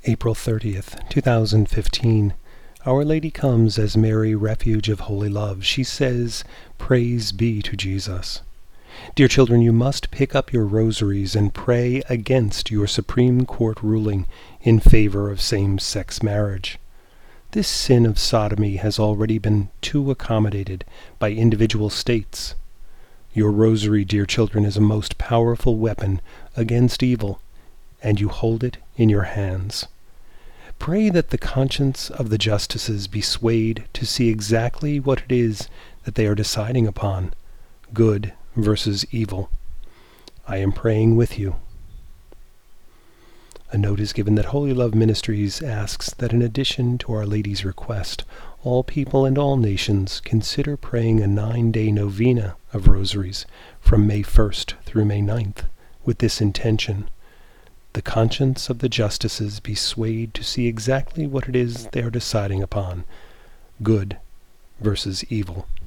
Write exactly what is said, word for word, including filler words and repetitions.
April thirtieth, two thousand fifteen. Our Lady comes as Mary, refuge of holy love. She says, "Praise be to Jesus." Dear children, you must pick up your rosaries and pray against your Supreme Court ruling in favor of same-sex marriage. This sin of sodomy has already been too accommodated by individual states. Your rosary, dear children, is a most powerful weapon against evil, and you hold it in your hands. Pray that the conscience of the justices be swayed to see exactly what it is that they are deciding upon, good versus evil. I am praying with you. A note is given that Holy Love Ministries asks that in addition to Our Lady's request, all people and all nations consider praying a nine-day novena of rosaries from May first through May ninth with this intention: the conscience of the justices be swayed to see exactly what it is they are deciding upon, good versus evil.